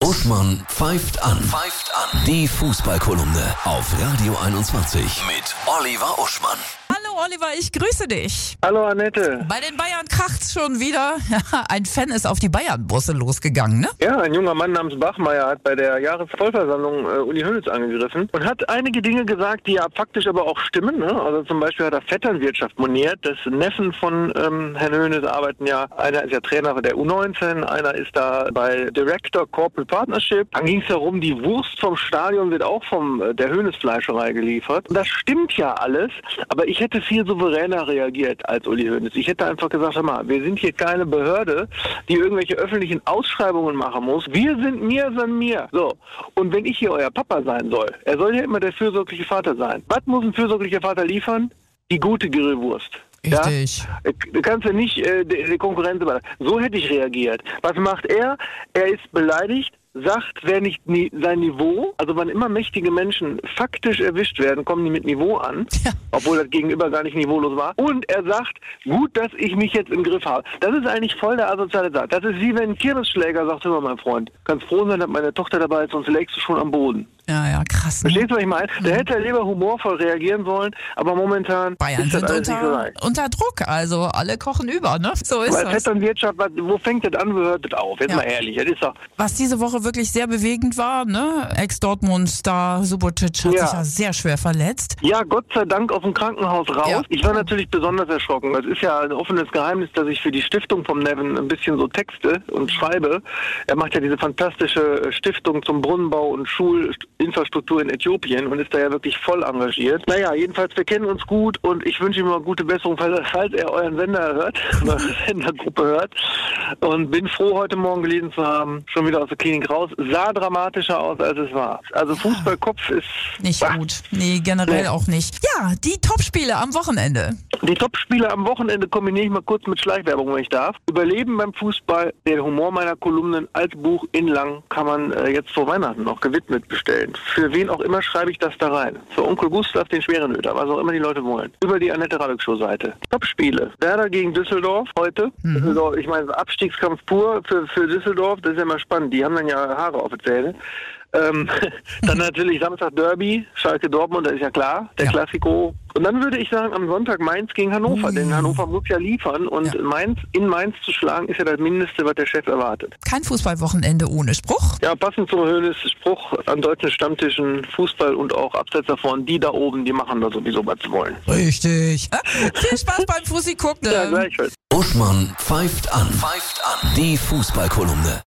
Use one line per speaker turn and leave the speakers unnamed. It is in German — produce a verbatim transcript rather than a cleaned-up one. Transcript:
Uschmann pfeift an. Pfeift an. Die Fußballkolumne auf Radio einundzwanzig mit Oliver Uschmann.
Hallo Oliver, ich grüße dich.
Hallo Annette.
Bei den Bayern kracht's schon wieder. Ein Fan ist auf die Bayern-Busse losgegangen, ne?
Ja, ein junger Mann namens Bachmeier hat bei der Jahresvollversammlung äh, Uli Hoeneß angegriffen und hat einige Dinge gesagt, die ja faktisch aber auch stimmen. Ne? Also zum Beispiel hat er Vetternwirtschaft moniert. Das Neffen von ähm, Herrn Hoeneß arbeiten ja, einer ist ja Trainer der U neunzehn, einer ist da bei Director Corporate Partnership. Dann ging es darum, die Wurst vom Stadion wird auch von äh, der Hoeneß-Fleischerei geliefert. Und das stimmt ja alles, aber ich hätte viel souveräner reagiert als Uli Hoeneß. Ich hätte einfach gesagt, hör mal, wir sind hier keine Behörde, die irgendwelche öffentlichen Ausschreibungen machen muss. Wir sind mir, sind mir. So. Und wenn ich hier euer Papa sein soll, er soll ja immer der fürsorgliche Vater sein. Was muss ein fürsorglicher Vater liefern? Die gute Grillwurst.
Richtig.
Ja? Du kannst ja nicht äh, die, die Konkurrenz über. So hätte ich reagiert. Was macht er? Er ist beleidigt, sagt, wer nicht ni- sein Niveau, also wann immer mächtige Menschen faktisch erwischt werden, kommen die mit Niveau an,
Ja.
obwohl das Gegenüber gar nicht niveaulos war. Und er sagt, gut, dass ich mich jetzt im Griff habe. Das ist eigentlich voll der asoziale Satz. Das ist wie wenn ein Kirmesschläger sagt, hör mal, mein Freund, kannst froh sein, dass meine Tochter dabei ist, sonst lägst du schon am Boden.
Ja, ja, krass. Ne?
Verstehst du, was ich meine? Der hätte lieber humorvoll reagieren sollen, aber momentan
Bayern
ist das
sind
alles nicht so
unter,
leicht.
unter Druck, also alle kochen über, ne? So ist
Weil
das.
Vetternwirtschaft, wo fängt das an, wo hört das auf? Jetzt
Ja.
mal ehrlich, das ist doch...
Was diese Woche wirklich sehr bewegend war, ne? Ex-Dortmund-Star Subotic hat
Ja.
sich ja sehr schwer verletzt.
Ja, Gott sei Dank aus dem Krankenhaus raus.
Ja.
Ich war natürlich besonders erschrocken. Es ist ja ein offenes Geheimnis, dass ich für die Stiftung vom Nevin ein bisschen so texte und schreibe. Er macht ja diese fantastische Stiftung zum Brunnenbau und Schulinfrastruktur in Äthiopien und ist da ja wirklich voll engagiert. Naja, jedenfalls, wir kennen uns gut und ich wünsche ihm mal gute Besserung, falls, falls er euren Sender hört, eure Sendergruppe hört. Und bin froh, heute Morgen gelesen zu haben, schon wieder aus der Klinik raus. Sah dramatischer aus, als es war. Also Fußballkopf ist...
Nicht
bah.
gut. Nee, generell
Nee.
auch nicht. Ja, die Topspiele am Wochenende.
Die Topspiele am Wochenende kombiniere ich mal kurz mit Schleichwerbung, wenn ich darf. Überleben beim Fußball, der Humor meiner Kolumnen als Buch in lang kann man äh, jetzt vor Weihnachten noch gewidmet bestellen. Für wen auch immer schreibe ich das da rein. Für Onkel Gustav, den Schwerenöter, was auch immer die Leute wollen. Über die Annette Radek Show Seite. Topspiele. Werder gegen Düsseldorf heute.
Mhm.
Düsseldorf, ich meine, Abstiegskampf pur für, für Düsseldorf, das ist ja immer spannend. Die haben dann ja Haare auf der Zähne. Ähm, dann natürlich Samstag Derby, Schalke Dortmund, das ist ja klar, der
Ja.
Klassiko. Und dann würde ich sagen, am Sonntag Mainz gegen Hannover,
Mm.
denn Hannover muss ja liefern und
Ja.
Mainz in Mainz zu schlagen, ist ja das Mindeste, was der Chef erwartet.
Kein Fußballwochenende ohne Spruch.
Ja, passend zum Hoeneß Spruch an deutschen Stammtischen, Fußball und auch abseits davon, die da oben, die machen da sowieso, was sie wollen.
Richtig. Viel Spaß beim Fussi gucken.
Ja, gleichfalls.
Uschmann pfeift an. Pfeift an. Die Fußballkolumne.